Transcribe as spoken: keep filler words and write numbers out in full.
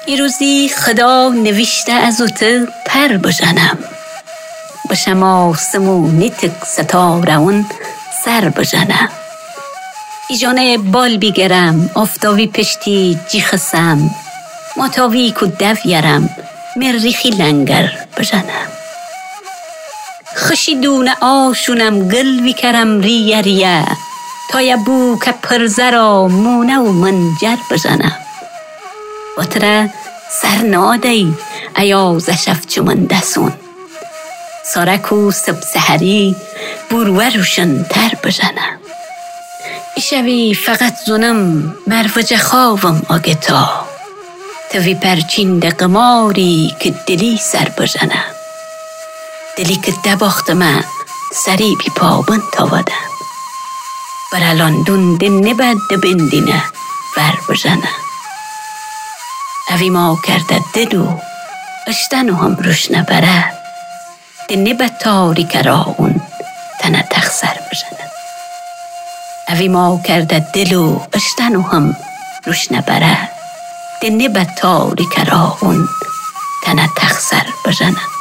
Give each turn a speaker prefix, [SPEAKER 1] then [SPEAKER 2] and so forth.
[SPEAKER 1] ایروزی خدا نوشته از اوته پر بزنم، باشم آسمونی تک ستارون سر بزنم. ایجانه بال بیگرم آفتابی پشتی جیخسم، ماتاوی که دو یرم مریخی لنگر بزنم. خشی دون آشونم گل بیکرم ریه ریه، تا یبو که پرزرا مونه و منجر بزنم. وطره سرنادی ایاز شفت من دسون، سارکو سب سحری بروه روشن تر بزنم. ایشوی فقط زنم مروج خواهم آگتا، توی پرچین قماری که دلی سر بزنم. دلی که دباخت من سری بی پابند تاودم، برالان دون دن نبد بندینه ور بزنم. اوی ما کرده دلو اشتنو هم روش نبره، دنه به تاریک را اون تنه تخسر بزنم. اوی ما کرده دلو اشتنو هم روش نبره، دنه به تاریک را اون تنه تخسر بزنم.